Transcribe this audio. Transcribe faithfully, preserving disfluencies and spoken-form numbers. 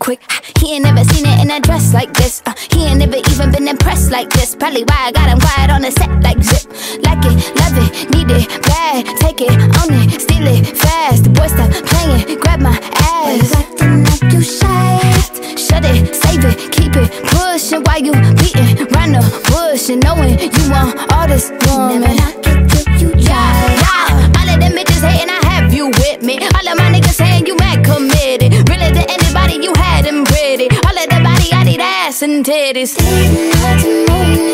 quick. He ain't never seen it in a dress like this. uh, He ain't never even been impressed like this. Probably why I got him quiet on the set like zip. Like it, love it, need it, bad. Take it, own it, steal it, fast. The boy stop playing, grab my ass. Acting like you shy. Shut it, save it, keep it pushing while you beating round the bush and knowing you want all this woman. Never knock it till you try. Yeah, yeah. All of them bitches hating, I have you with me. All of my niggas saying you mad committed. Really to anybody, you had them pretty. All of the body, I need ass and titties. Late nights and morning.